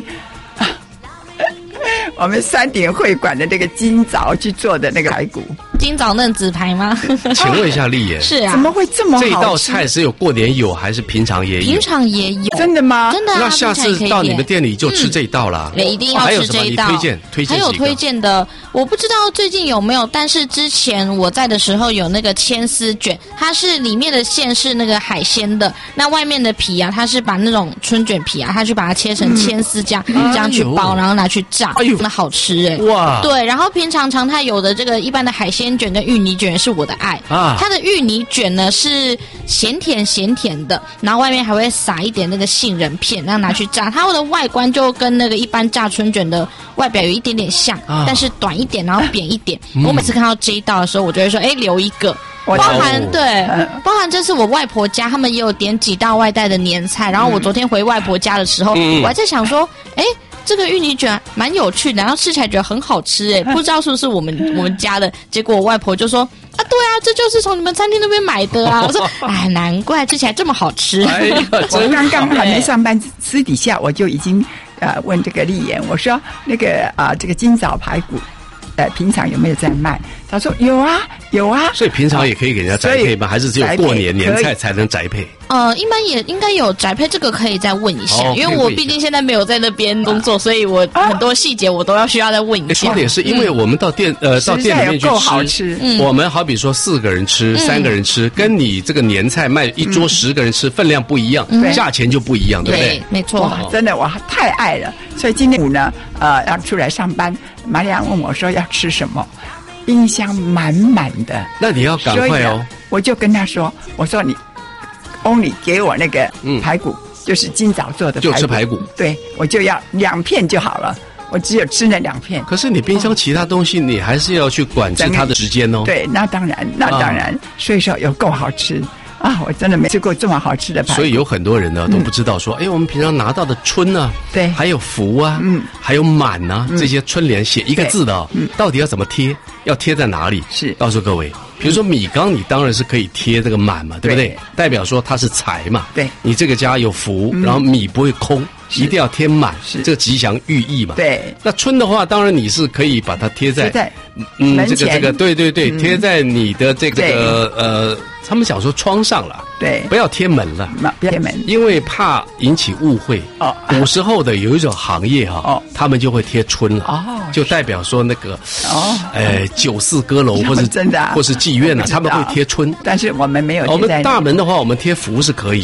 山顶会馆的这个今早去做的那个排骨。 今早嫩子排吗？ 请问一下丽妍， 是啊， 怎么会这么好吃？ 这道菜只有过年有还是平常也有？ 平常也有， 真的吗？ 真的啊， 那下次到你们店里就吃这一道啦。 一定要吃这一道。 还有什么？你推荐还有推荐的，我不知道最近有没有，但是之前我在的时候有那个千丝卷，它是里面的馅是那个海鲜的，那外面的皮啊，它是把那种春卷皮啊，它去把它切成千丝这样去包，然后拿去炸，那好吃哎！哇，对，然后平常常态有的这个一般的海鲜卷跟芋泥卷是我的爱啊，它的芋泥卷呢是咸甜的，然后外面还会撒一点那个杏仁片，然后拿去炸，它的外观就跟那个一般炸春卷的外表有一点点像，但是短一点，然后扁一点。我每次看到这一道的时候，我就会说，留一个。包含这次我外婆家他们也有点几道外带的年菜，然后我昨天回外婆家的时候，我还在想说，这个芋泥卷蛮有趣的，然后吃起来觉得很好吃不知道是不是我们家的。结果我外婆就说啊，对啊，这就是从你们餐厅那边买的啊。我说难怪吃起来这么好吃。 我刚刚还没上班，私底下我就已经问这个丽妍，我说那个这个今早排骨。平常有没有在卖？他说有啊。 所以平常也可以给人家宅配吗？还是只有过年年菜才能宅配？ 一般也应该有宅配，这个可以再问一下，因为我毕竟现在没有在那边工作，所以我很多细节我都需要再问一下。 说的也是，因为我们到店里面去吃，我们好比说4个人吃、3个人吃，跟你这个年菜卖一桌10个人吃，分量不一样，价钱就不一样，对不对？ 没错， 真的我太爱了。所以今天呢，要出来上班，玛利亚问我说要吃什么，冰箱满满的。 那你要赶快哦！ 我就跟他说，我说你 only 给我那个排骨，就是今早做的排骨， 就吃排骨。 对，我就要2片就好了。我只有吃那2片。 可是你冰箱其他东西，你还是要去管制它的时间哦。 对，那当然，所以说有够好吃。我真的没吃过这么好吃的排骨。 所以有很多人呢都不知道说，我们平常拿到的春啊， 对， 还有福啊，还有满啊，这些春联写一个字的到底要怎么贴？要贴在哪里？是告诉各位，比如说米缸，你当然是可以贴这个满嘛，对不对？代表说它是财嘛。对，你这个家有福，然后米不会空，一定要贴满，这个吉祥寓意嘛。对，那春的话，当然你是可以把它贴在这个对，贴在你的这个他们讲说窗上了， 对， 不要贴门了， 不要贴门， 因为怕引起误会。哦，古时候的有一种行业哈，他们就会贴春了，就代表说那个酒肆歌楼或是真的，或是妓院啊，他们会贴春。 但是我们没有。 我们大门的话，我们贴福是可以。